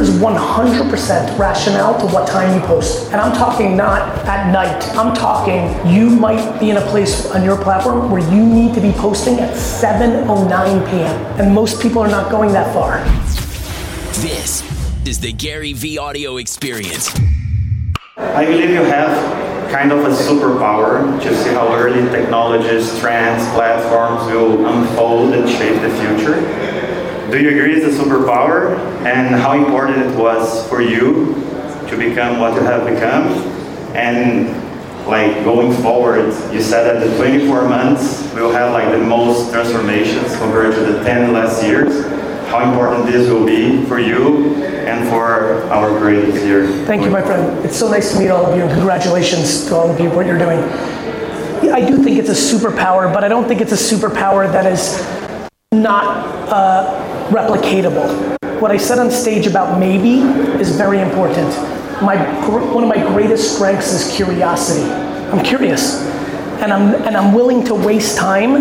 is 100% rationale to what time you post. And I'm talking not at night. I'm talking you might be in a place on your platform where you need to be posting at 7:09 p.m. And most people are not going that far. This is the Gary V Audio Experience. I believe you have kind of a superpower to see how early technologies, trends, platforms will unfold and shape the future. Do you agree it's a superpower, and how important it was for you to become what you have become? And like going forward, you said that the 24 months will have like the most transformations compared to the 10 last years. How important this will be for you and for our creators here. Thank you, my friend. It's so nice to meet all of you, and congratulations to all of you for what you're doing. I do think it's a superpower, but I don't think it's a superpower that is not replicatable. What I said on stage about maybe is very important. One of my greatest strengths is curiosity. I'm curious, and I'm willing to waste time,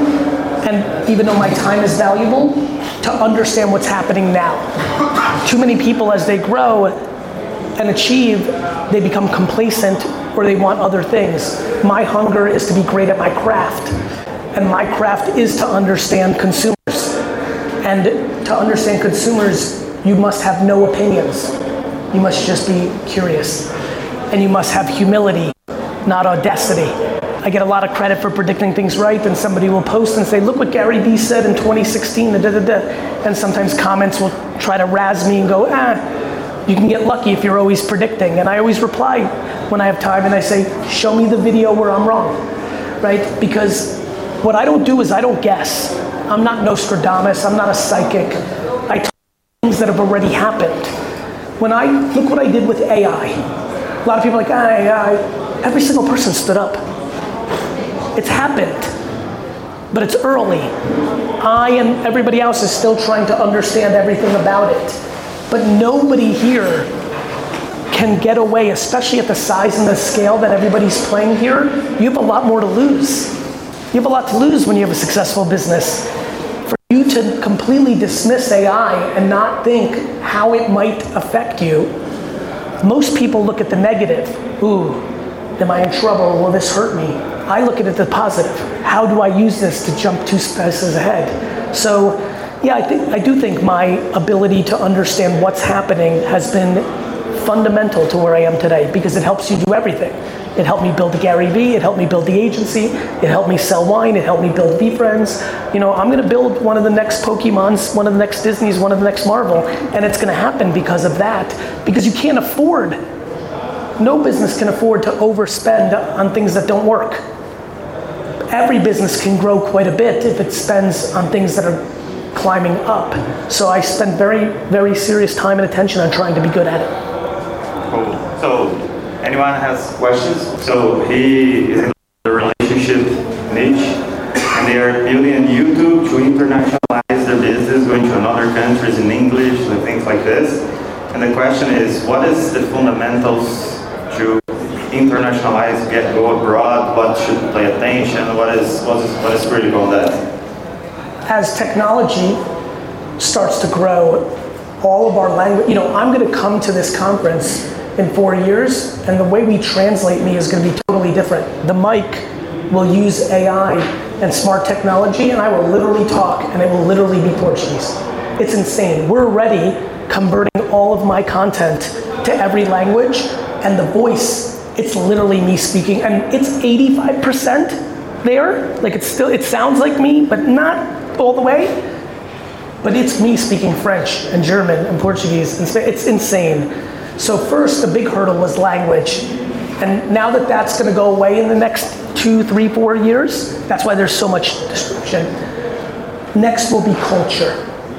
and even though my time is valuable, to understand what's happening now. Too many people, as they grow and achieve, they become complacent or they want other things. My hunger is to be great at my craft, and my craft is to understand consumers. And to understand consumers, you must have no opinions. You must just be curious. And you must have humility, not audacity. I get a lot of credit for predicting things right, and somebody will post and say, look what Gary Vee said in 2016, and sometimes comments will try to razz me and go, you can get lucky if you're always predicting. And I always reply when I have time, and I say, show me the video where I'm wrong, right? Because what I don't do is I don't guess. I'm not Nostradamus, I'm not a psychic. I talk things that have already happened. Look what I did with AI. A lot of people are like, AI. Every single person stood up. It's happened, but it's early. I and everybody else is still trying to understand everything about it. But nobody here can get away, especially at the size and the scale that everybody's playing here. You have a lot more to lose. You have a lot to lose when you have a successful business. For you to completely dismiss AI and not think how it might affect you, most people look at the negative. Ooh, am I in trouble? Will this hurt me? I look at it the positive. How do I use this to jump 2 spaces ahead? So, yeah, I do think my ability to understand what's happening has been fundamental to where I am today, because it helps you do everything. It helped me build the Gary Vee, it helped me build the agency, it helped me sell wine, it helped me build VeeFriends. I'm gonna build one of the next Pokemons, one of the next Disneys, one of the next Marvel, and it's gonna happen because of that, because you can't afford, no business can afford to overspend on things that don't work. Every business can grow quite a bit if it spends on things that are climbing up. So I spend very, very serious time and attention on trying to be good at it. Cool. So, anyone has questions? So he is in the relationship niche, and they are building on YouTube to internationalize their business, going to other countries in English and things like this. And the question is, what is the fundamentals to internationalize, go abroad? What should pay attention? What is critical on that? As technology starts to grow, all of our language, I'm going to come to this conference in 4 years, and the way we translate me is going to be totally different. The mic will use AI and smart technology, and I will literally talk, and it will literally be Portuguese. It's insane. We're already converting all of my content to every language, and the voice, it's literally me speaking, and it's 85% there. Like it sounds like me, but not all the way. But it's me speaking French and German and Portuguese and Spanish. It's insane. So first, the big hurdle was language. And now that that's gonna go away in the next 2, 3, 4 years, that's why there's so much disruption. Next will be culture.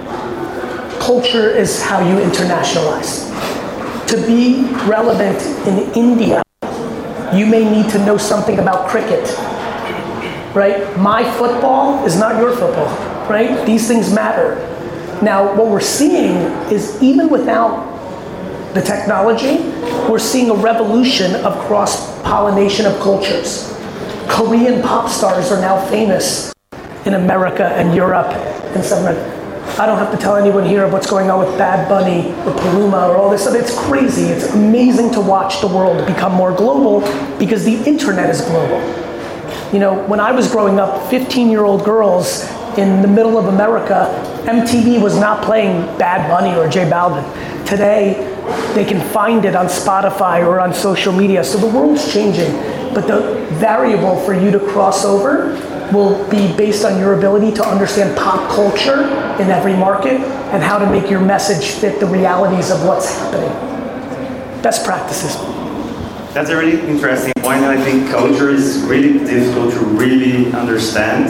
Culture is how you internationalize. To be relevant in India, you may need to know something about cricket, right? My football is not your football, right? These things matter. Now, what we're seeing is even without the technology, we're seeing a revolution of cross-pollination of cultures. Korean pop stars are now famous in America and Europe and stuff like that. I don't have to tell anyone here of what's going on with Bad Bunny or Paluma or all this stuff. It's crazy. It's amazing to watch the world become more global because the internet is global. You know, when I was growing up, 15-year-old girls in the middle of America, MTV was not playing Bad Bunny or J Balvin. Today, they can find it on Spotify or on social media. So the world's changing, but the variable for you to cross over will be based on your ability to understand pop culture in every market and how to make your message fit the realities of what's happening. Best practices. That's a really interesting point. I think culture is really difficult to really understand.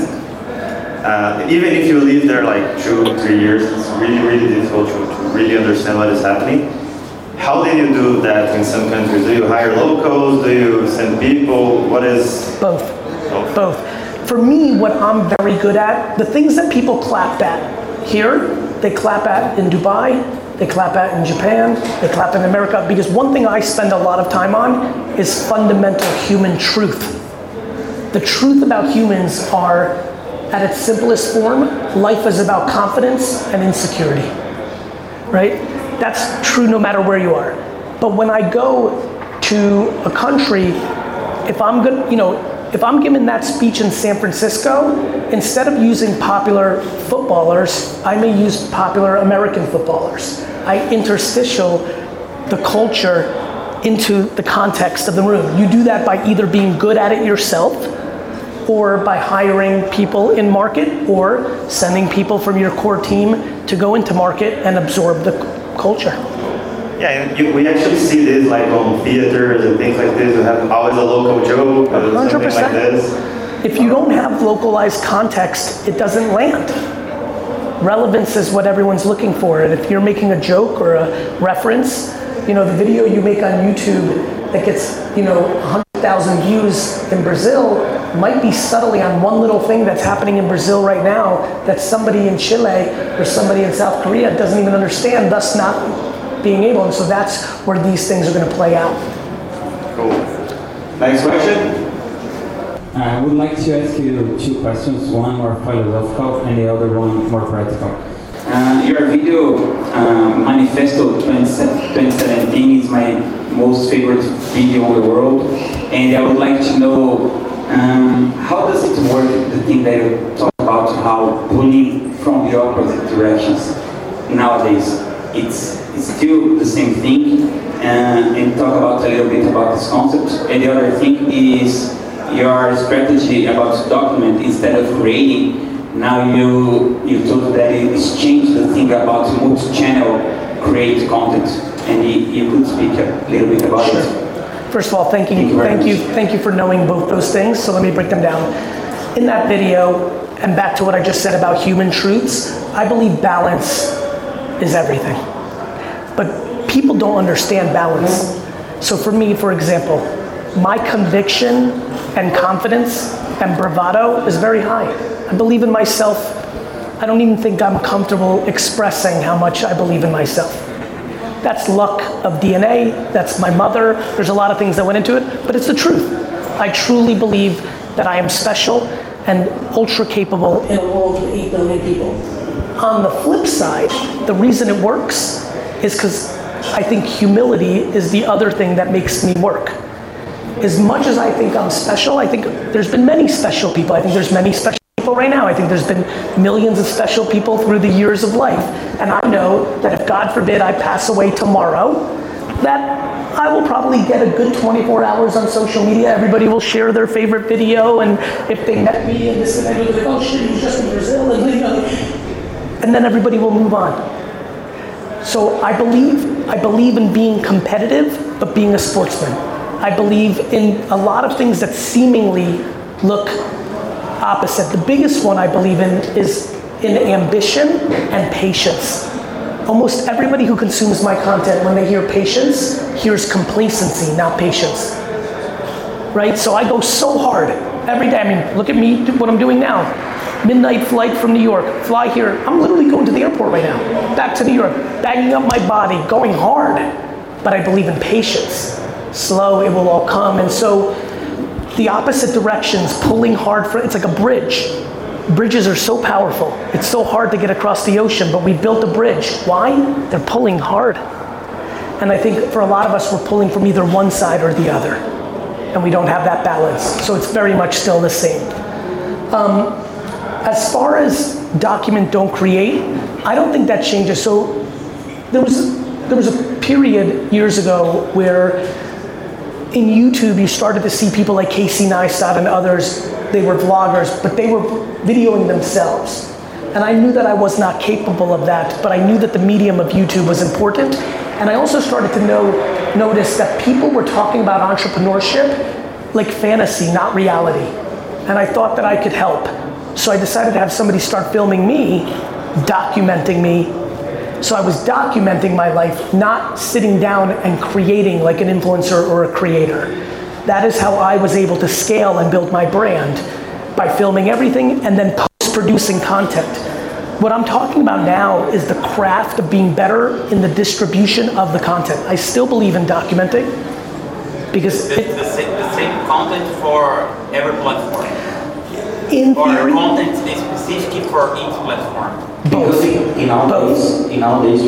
Even if you live there like 2 or 3 years, it's really, really difficult to really understand what is happening. How did you do that in some countries? Do you hire locals? Do you send people? What is... Both. Both. For me, what I'm very good at, the things that people clap at here, they clap at in Dubai, they clap at in Japan, they clap in America, because one thing I spend a lot of time on is fundamental human truth. The truth about humans are, at its simplest form, life is about confidence and insecurity, right? That's true no matter where you are. But when I go to a country, if I'm good, you know, if I'm giving that speech in San Francisco, instead of using popular footballers, I may use popular American footballers. I interstitial the culture into the context of the room. You do that by either being good at it yourself, or by hiring people in market, or sending people from your core team to go into market and absorb the culture. Yeah, we actually see this like on theaters and things like this. You have always a local joke or 100%. something like this. If you don't have localized context, it doesn't land. Relevance is what everyone's looking for. And if you're making a joke or a reference, you know, the video you make on YouTube that gets, you know, 100,000 views in Brazil might be subtly on one little thing that's happening in Brazil right now that somebody in Chile or somebody in South Korea doesn't even understand, thus not being able. And so that's where these things are going to play out. Cool. Next question. I would like to ask you 2 questions, one more philosophical and the other one more practical. Your video, Manifesto 2017, is my most favorite video in the world, and I would like to know how does it work, the thing that you talk about, how pulling from the opposite directions nowadays. It's still the same thing, and talk about a little bit about this concept. And the other thing is your strategy about document instead of creating. Now you told that it's changed the thing about multi-channel create content, and you could speak a little bit about it. First of all, thank you for knowing both those things. So let me break them down. In that video, and back to what I just said about human truths, I believe balance is everything. But people don't understand balance. So for me, for example, my conviction and confidence and bravado is very high. I believe in myself. I don't even think I'm comfortable expressing how much I believe in myself. That's luck of DNA, that's my mother, there's a lot of things that went into it, but it's the truth. I truly believe that I am special and ultra capable in a world with 8 billion people. On the flip side, the reason it works is because I think humility is the other thing that makes me work. As much as I think I'm special, I think there's been many special people. I think there's many special people right now. I think there's been millions of special people through the years of life. And I know that if God forbid I pass away tomorrow, that I will probably get a good 24 hours on social media. Everybody will share their favorite video, and if they met me and this and that, they'll be like, oh shit, he's just in Brazil, and you know, and then everybody will move on. So I believe in being competitive, but being a sportsman. I believe in a lot of things that seemingly look opposite. The biggest one I believe in is in ambition and patience. Almost everybody who consumes my content, when they hear patience, hears complacency, not patience. Right? So I go so hard every day. I mean, look at me, what I'm doing now. Midnight flight from New York, fly here. I'm literally going to the airport right now, back to New York, bagging up my body, going hard. But I believe in patience. Slow, it will all come. And so the opposite directions, pulling hard for, it's like a bridge. bridges are so powerful. It's so hard to get across the ocean, but we built a bridge. Why? They're pulling hard. And I think for a lot of us, we're pulling from either one side or the other. And we don't have that balance. So it's very much still the same. As far as document, don't create, I don't think that changes. So there was a period years ago where in YouTube you started to see people like Casey Neistat and others. They were vloggers, but they were videoing themselves. And I knew that I was not capable of that, but I knew that the medium of YouTube was important. And I also started to notice that people were talking about entrepreneurship like fantasy, not reality. And I thought that I could help. So I decided to have somebody start filming me, documenting me. So I was documenting my life, not sitting down and creating like an influencer or a creator. That is how I was able to scale and build my brand, by filming everything and then post-producing content. What I'm talking about now is the craft of being better in the distribution of the content. I still believe in documenting because the same content for every platform. In theory, or content is specific for each platform. Because nowadays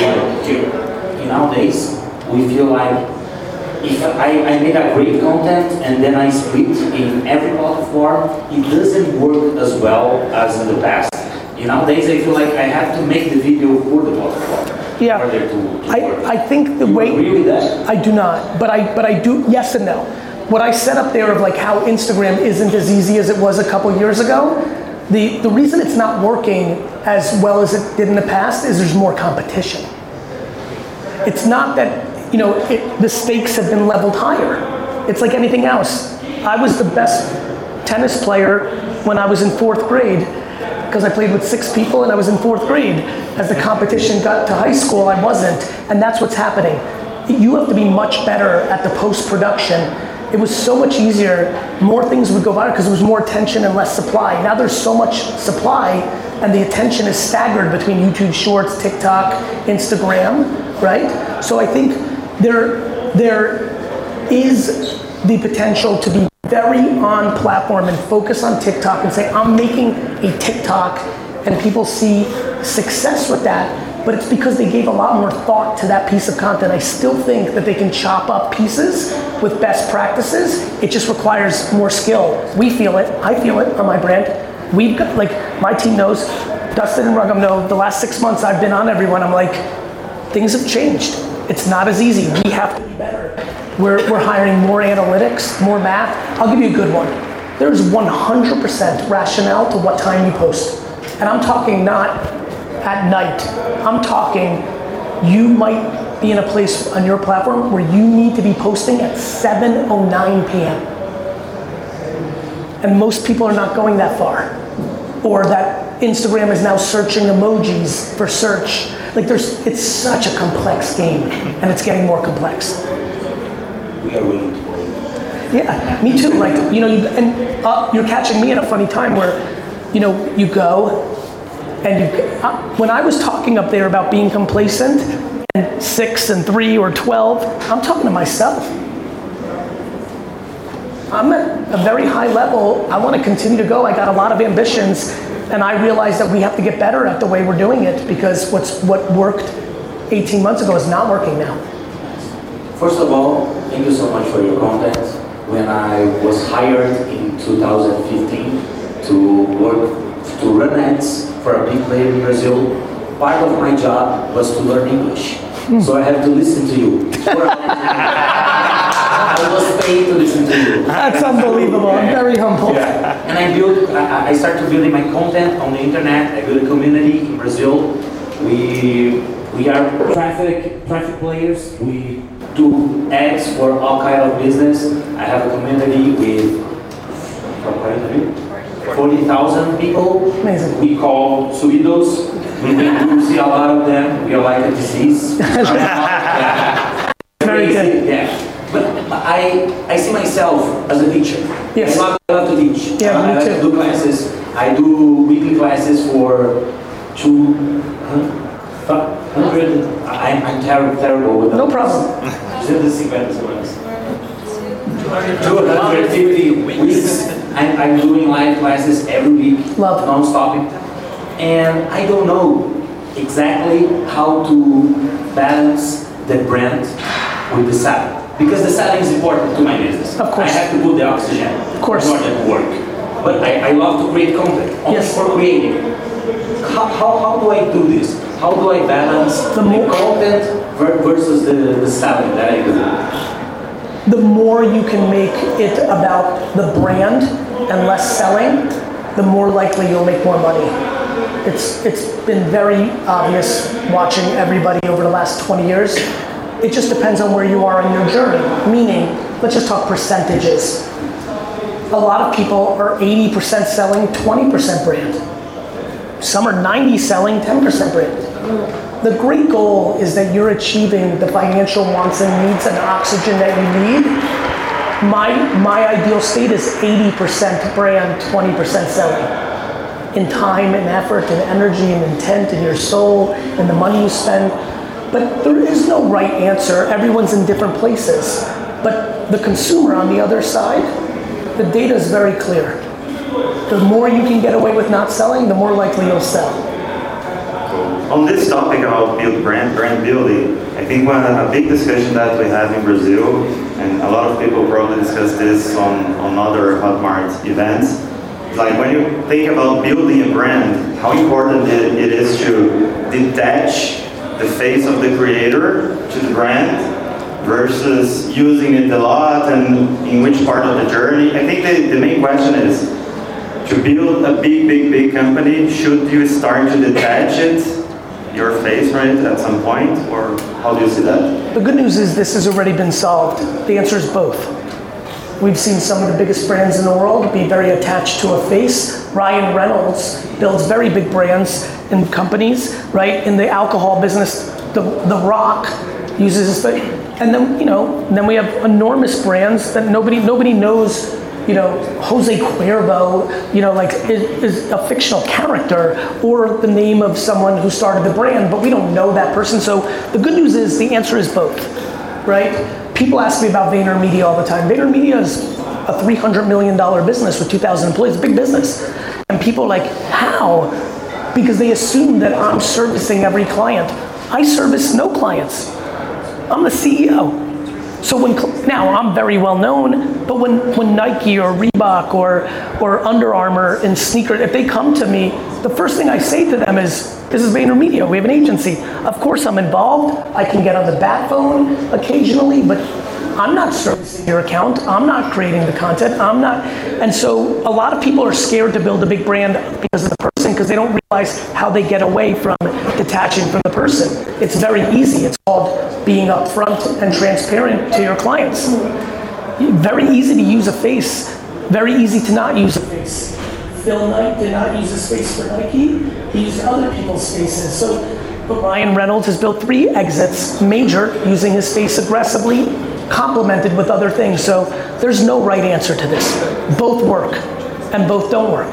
we feel like if I made a great content and then I split in every platform, it doesn't work as well as in the past. Nowadays I feel like I have to make the video for the platform. yeah, In order to work. I think the You way agree with that? I do not, but I do, yes and no. What I set up there of like how Instagram isn't as easy as it was a couple years ago, the reason it's not working as well as it did in the past is there's more competition. It's not that, the stakes have been leveled higher. It's like anything else. I was the best tennis player when I was in 4th grade because I played with 6 people and I was in 4th grade. As the competition got to high school, I wasn't, and that's what's happening. You have to be much better at the post-production. It was so much easier, more things would go viral because there was more attention and less supply. Now there's so much supply and the attention is staggered between YouTube Shorts, TikTok, Instagram, right? So I think there is the potential to be very on platform and focus on TikTok and say, I'm making a TikTok, and people see success with that, but it's because they gave a lot more thought to that piece of content. I still think that they can chop up pieces with best practices. It just requires more skill. We feel it, I feel it on my brand. We've got, like, my team knows, Dustin and Rugam know, the last 6 months I've been on everyone, I'm like, things have changed. It's not as easy. We have to be better. We're hiring more analytics, more math. I'll give you a good one. There's 100% rationale to what time you post. And I'm talking not at night. I'm talking you might be in a place on your platform where you need to be posting at 7:09 p.m. And most people are not going that far. Or that Instagram is now searching emojis for search. Like it's such a complex game, and it's getting more complex. We are willing to play. Yeah, me too. Like, you're catching me at a funny time where, you go, and when I was talking up there about being complacent, and 6 and 3 or 12, I'm talking to myself. I'm at a very high level. I want to continue to go. I got a lot of ambitions, and I realize that we have to get better at the way we're doing it because what worked 18 months ago is not working now. First of all, thank you so much for your content. When I was hired in 2015 to run ads for a big player in Brazil, part of my job was to learn English. So I have to listen to you. I was paid to listen to you. That's unbelievable. I'm very humble. Yeah. And I started building my content on the internet. I built a community in Brazil. We are traffic players. We do ads for all kind of business. I have a community with 40,000 people. Amazing. We call subidos. We do see a lot of them. We are like a disease. Very good. Yeah. But I see myself as a teacher. Yes. I love to teach. Yeah, I me like too. to do classes. I do weekly classes for 200. I'm terrible with that. No problem. 250 weeks I'm doing live classes every week, Love it. non-stop, and I don't know exactly how to balance the brand with the selling. Because the selling is important to my business. Of course. I have to put the oxygen Of course. in order to work. But I love to create content, only Yes. for creating. How do I do this? How do I balance the content versus the selling that I do? The more you can make it about the brand and less selling, the more likely you'll make more money. It's been very obvious watching everybody over the last 20 years. It just depends on where you are in your journey. Meaning, let's just talk percentages. A lot of people are 80% selling, 20% brand. Some are 90 selling, 10% brand. The great goal is that you're achieving the financial wants and needs and oxygen that you need. My ideal state is 80% brand, 20% selling. In time and effort and energy and intent and your soul and the money you spend. But there is no right answer. Everyone's in different places. But the consumer on the other side, the data is very clear. The more you can get away with not selling, the more likely you'll sell. On this topic about brand building, I think a big discussion that we have in Brazil, and a lot of people probably discuss this on other Hotmart events, like when you think about building a brand, how important it is to detach the face of the creator to the brand versus using it a lot and in which part of the journey. I think the main question is, to build a big company, should you start to detach your face, right, at some point, or how do you see that? The good news is this has already been solved. The answer is both. We've seen some of the biggest brands in the world be very attached to a face. Ryan Reynolds builds very big brands and companies, right? In the alcohol business, the Rock uses his face. And then we have enormous brands that nobody knows. Jose Cuervo, is a fictional character or the name of someone who started the brand, but we don't know that person. So the good news is the answer is both, right? People ask me about VaynerMedia all the time. VaynerMedia is a $300 million business with 2,000 employees, a big business. And people are like, how? Because they assume that I'm servicing every client. I service no clients. I'm the CEO. So now I'm very well known, but when Nike or Reebok or Under Armour and sneakers, if they come to me, the first thing I say to them is, this is VaynerMedia, we have an agency. Of course I'm involved, I can get on the bat phone occasionally, but I'm not servicing your account, I'm not creating the content, and so a lot of people are scared to build a big brand because of the person, because they don't realize how they get away from detaching from the person. It's very easy. It's called being upfront and transparent to your clients. Very easy to use a face, very easy to not use a face. Phil Knight did not use his face for Nike, he used other people's faces. But Ryan Reynolds has built 3 exits, major, using his face aggressively, complemented with other things. So there's no right answer to this. Both work, and both don't work.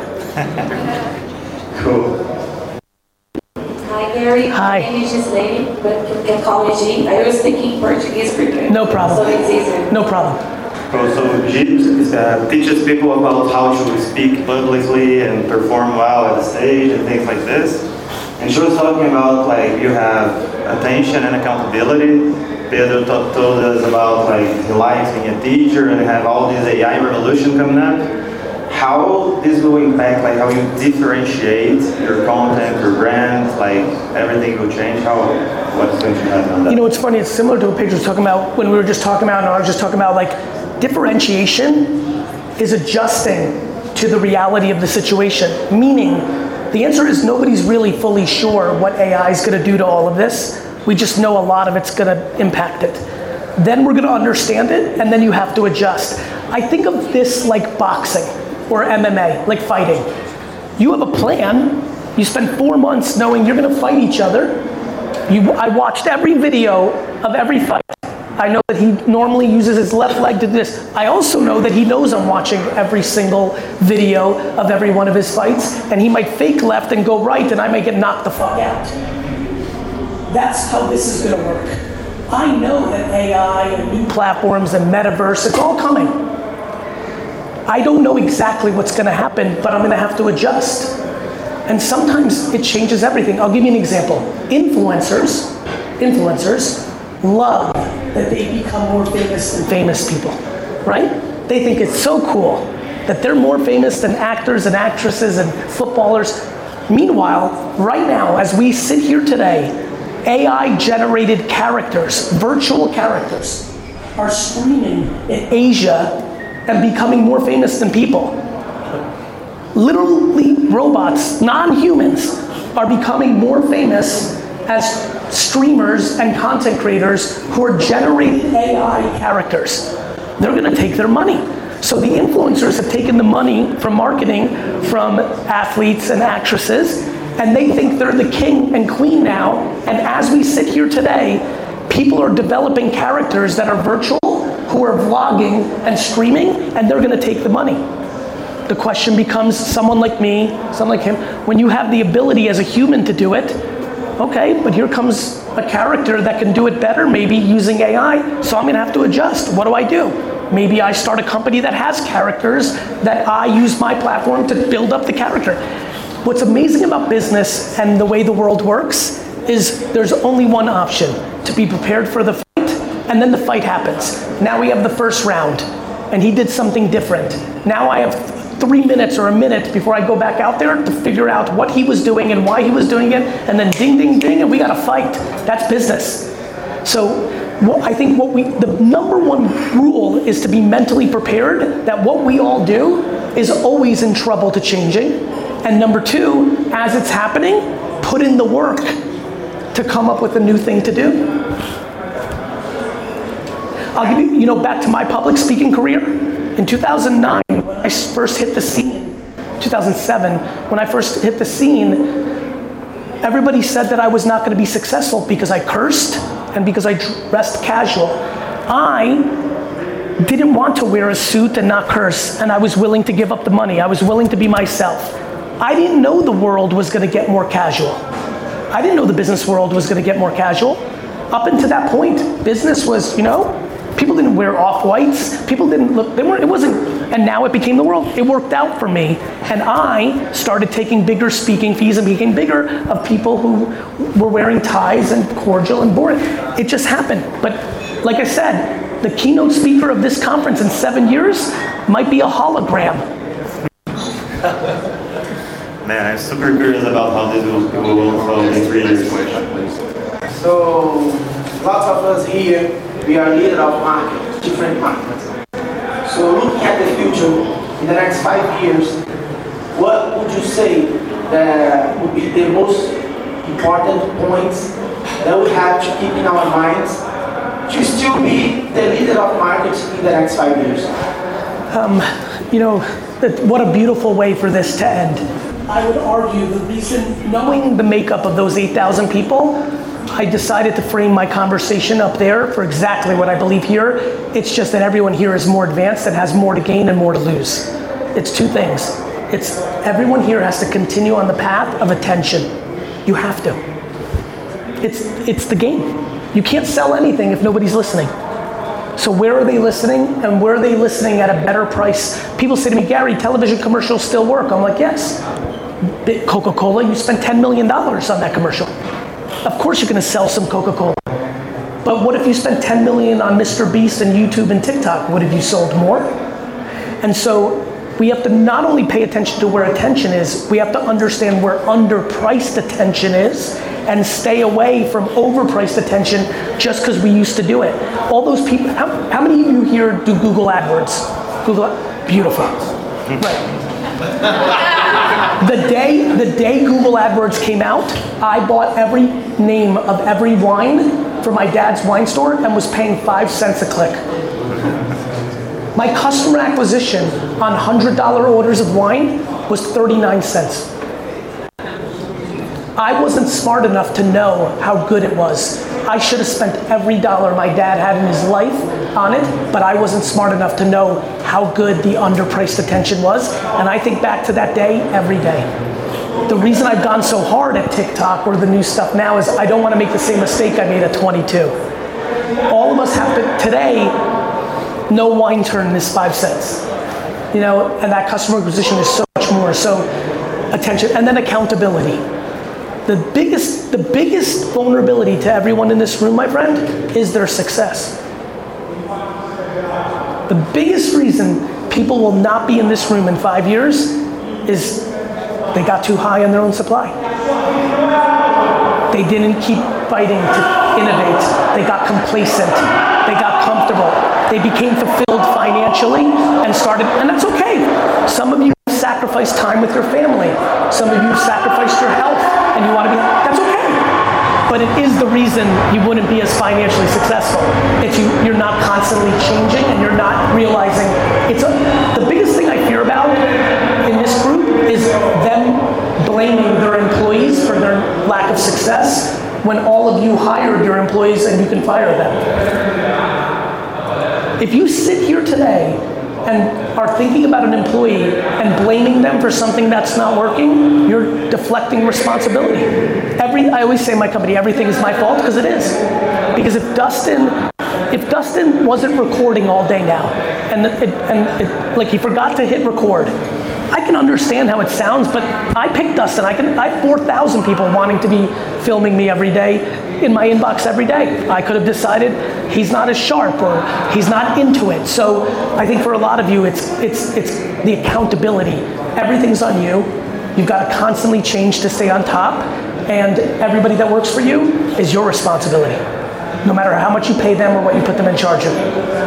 Cool. Hi, Gary. Hi. My name is Gislaine, but you can call me G. I was speaking Portuguese quicker. No problem. So it's easier. No problem. Cool. So G teaches people about how to speak publicly and perform well at the stage and things like this. And she was talking about, like, you have attention and accountability. Pedro told us about, like, he likes being a teacher and have all this AI revolution coming up. How this will impact, like, how you differentiate your content, your brand, like, everything will change? What's going to happen on that? It's funny, it's similar to what Pedro was talking about when we were just talking about, and I was just talking about, like, differentiation is adjusting to the reality of the situation. Meaning, the answer is nobody's really fully sure what AI is going to do to all of this. We just know a lot of it's going to impact it. Then we're going to understand it, and then you have to adjust. I think of this like boxing or MMA, like fighting. You have a plan. You spend 4 months knowing you're going to fight each other. I watched every video of every fight. I know that he normally uses his left leg to do this. I also know that he knows I'm watching every single video of every one of his fights, and he might fake left and go right, and I may get knocked the fuck out. That's how this is going to work. I know that AI and new platforms and metaverse, it's all coming. I don't know exactly what's going to happen, but I'm going to have to adjust. And sometimes it changes everything. I'll give you an example. Influencers love that they become more famous than famous people, right? They think it's so cool that they're more famous than actors and actresses and footballers. Meanwhile, right now, as we sit here today, AI-generated characters, virtual characters, are streaming in Asia and becoming more famous than people. Literally, robots, non-humans, are becoming more famous as streamers and content creators who are generating AI characters. They're going to take their money. So the influencers have taken the money from marketing from athletes and actresses, and they think they're the king and queen now. And as we sit here today, people are developing characters that are virtual, who are vlogging and streaming, and they're going to take the money. The question becomes, someone like me, someone like him, when you have the ability as a human to do it, okay, but here comes a character that can do it better, maybe using AI, so I'm going to have to adjust. What do I do? Maybe I start a company that has characters that I use my platform to build up the character. What's amazing about business and the way the world works is there's only one option: to be prepared for the fight, and then the fight happens. Now we have the first round, and he did something different. Now I have 3 minutes or a minute before I go back out there to figure out what he was doing and why he was doing it, and then ding, ding, ding, and we got to fight. That's business. So I think the number one rule is to be mentally prepared that what we all do is always in trouble to changing. And number two, as it's happening, put in the work to come up with a new thing to do. I'll give you, back to my public speaking career. In 2009, when I first hit the scene, 2007, when I first hit the scene, everybody said that I was not going to be successful because I cursed and because I dressed casual. I didn't want to wear a suit and not curse, and I was willing to give up the money. I was willing to be myself. I didn't know the world was going to get more casual. I didn't know the business world was going to get more casual. Up until that point, business was, people didn't wear off-whites. People didn't look, it wasn't, and now it became the world. It worked out for me. And I started taking bigger speaking fees and became bigger of people who were wearing ties and cordial and boring. It just happened. But like I said, the keynote speaker of this conference in 7 years might be a hologram. Man, I'm super curious about how this will unfold in 3 years. So, lots of us here, we are leaders of markets, different markets. So looking at the future, in the next 5 years, what would you say that would be the most important points that we have to keep in our minds to still be the leader of markets in the next 5 years? What a beautiful way for this to end. I would argue the reason, knowing the makeup of those 8,000 people, I decided to frame my conversation up there for exactly what I believe here. It's just that everyone here is more advanced and has more to gain and more to lose. It's two things. It's everyone here has to continue on the path of attention. You have to. It's the game. You can't sell anything if nobody's listening. So where are they listening, and where are they listening at a better price? People say to me, Gary, television commercials still work. I'm like, yes. Coca-Cola, you spent $10 million on that commercial. Of course you're going to sell some Coca-Cola. But what if you spent $10 million on Mr. Beast and YouTube and TikTok? Would have you sold more? And so we have to not only pay attention to where attention is, we have to understand where underpriced attention is and stay away from overpriced attention just because we used to do it. All those people, how many of you here do Google AdWords? Beautiful. Right. The day Google AdWords came out, I bought every name of every wine for my dad's wine store and was paying 5 cents a click. My customer acquisition on $100 orders of wine was 39 cents. I wasn't smart enough to know how good it was. I should have spent every dollar my dad had in his life on it, but I wasn't smart enough to know how good the underpriced attention was. And I think back to that day every day. The reason I've gone so hard at TikTok or the new stuff now is I don't want to make the same mistake I made at 22. All of us have to, today, no wine turn is 5 cents. and that customer acquisition is so much more. So attention, and then accountability. The biggest vulnerability to everyone in this room, my friend, is their success. The biggest reason people will not be in this room in 5 years is they got too high on their own supply. They didn't keep fighting to innovate. They got complacent. They got comfortable. They became fulfilled financially and that's okay. Some of you sacrificed time with your family. Some of you sacrificed your health and you want to be, that's okay. But it is the reason you wouldn't be as financially successful. It's you're not constantly changing and you're not realizing. The biggest thing I fear about in this group is them blaming their employees for their lack of success when all of you hired your employees and you can fire them. If you sit here today and are thinking about an employee and blaming them for something that's not working, you're deflecting responsibility. I always say in my company, everything is my fault, because it is. Because if Dustin wasn't recording all day now, and like he forgot to hit record, I can understand how it sounds, but I picked Dustin. I have 4,000 people wanting to be filming me every day in my inbox every day. I could have decided he's not as sharp or he's not into it. So I think for a lot of you, it's the accountability. Everything's on you. You've got to constantly change to stay on top, and everybody that works for you is your responsibility, no matter how much you pay them or what you put them in charge of.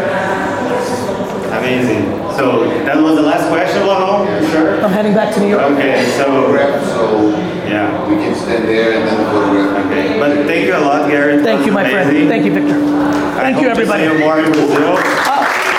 Amazing. So that was the last question, Laurent? You sure? I'm heading back to New York. Okay, so yeah, we can stand there and then photograph. Okay, but thank you a lot, Garrett. Thank you, my friend. Thank you, Victor. Thank you, everybody. I hope to see you more in Brazil.